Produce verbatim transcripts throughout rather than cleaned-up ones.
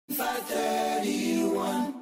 five thirty-one.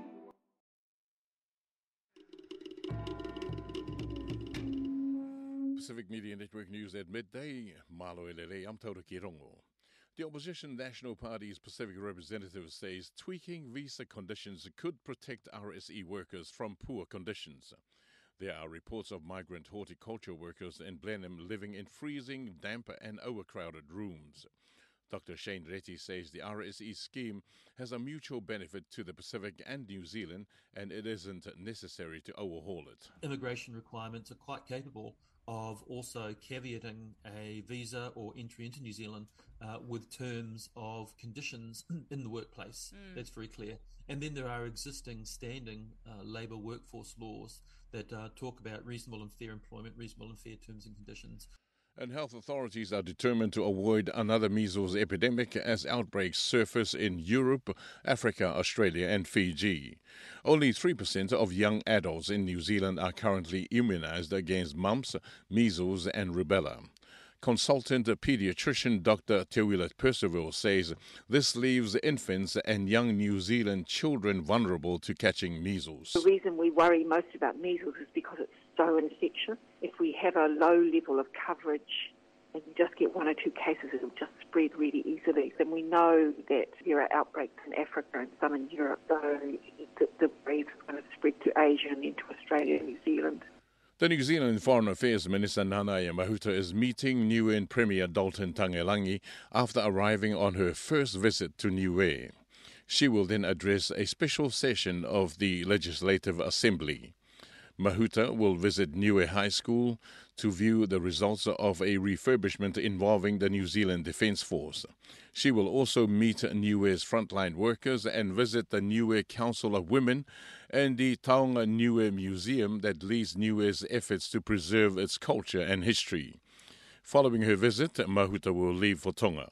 Pacific Media Network News at midday. Malo Elele, I'm Taura Kirongo. The opposition National Party's Pacific representative says tweaking visa conditions could protect R S E workers from poor conditions. There are reports of migrant horticulture workers in Blenheim living in freezing, damp and overcrowded rooms. Doctor Shane Reti says the R S E scheme has a mutual benefit to the Pacific and New Zealand, and it isn't necessary to overhaul it. Immigration requirements are quite capable of also caveating a visa or entry into New Zealand uh, with terms of conditions in the workplace. Mm. That's very clear. And then there are existing standing uh, labour workforce laws that uh, talk about reasonable and fair employment, reasonable and fair terms and conditions. And health authorities are determined to avoid another measles epidemic as outbreaks surface in Europe, Africa, Australia and Fiji. Only three percent of young adults in New Zealand are currently immunized against mumps, measles and rubella. Consultant pediatrician Doctor Teuilat Percival says this leaves infants and young New Zealand children vulnerable to catching measles. The reason we worry most about measles is because it's so infectious. If we have a low level of coverage and you just get one or two cases, it'll just spread really easily. Then we know that there are outbreaks in Africa and some in Europe, so the, the breed is going to spread to Asia and into Australia and New Zealand. The New Zealand Foreign Affairs Minister Nanaia Mahuta is meeting Niue Premier Dalton Tagelangi after arriving on her first visit to Niue. She will then address a special session of the Legislative Assembly. Mahuta will visit Niue High School to view the results of a refurbishment involving the New Zealand Defence Force. She will also meet Niue's frontline workers and visit the Niue Council of Women and the Taonga Niue Museum that leads Niue's efforts to preserve its culture and history. Following her visit, Mahuta will leave for Tonga.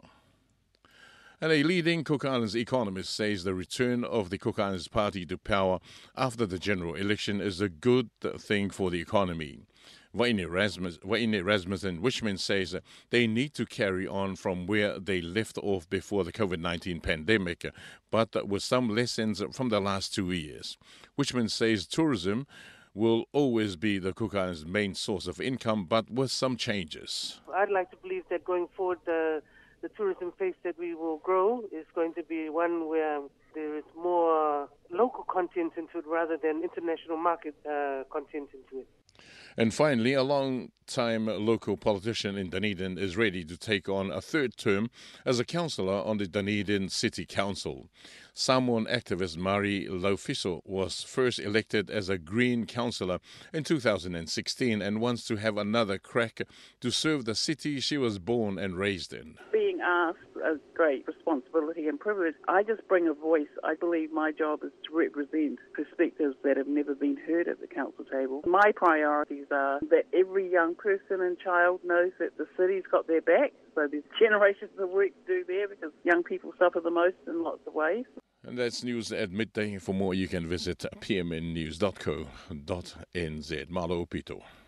And a leading Cook Islands economist says the return of the Cook Islands Party to power after the general election is a good thing for the economy. Waine Rasmussen Wishman says they need to carry on from where they left off before the COVID nineteen pandemic, but with some lessons from the last two years. Wishman says tourism will always be the Cook Islands' main source of income, but with some changes. I'd like to believe that going forward, the The tourism phase that we will grow is going to be one where there is more local content into it rather than international market uh, content into it. And finally, a long-time local politician in Dunedin is ready to take on a third term as a councillor on the Dunedin City Council. Samoan activist Mari Laufiso was first elected as a Green councillor in two thousand sixteen and wants to have another crack to serve the city she was born and raised in. Being asked a great responsibility and privilege. I just bring a voice. I believe my job is to represent perspectives that have never been heard at the council table. My priorities are that every young person and child knows that the city's got their back. So there's generations of work to do there because young people suffer the most in lots of ways. And that's news at midday. For more, you can visit p m n news dot co dot n z. Malo Pito.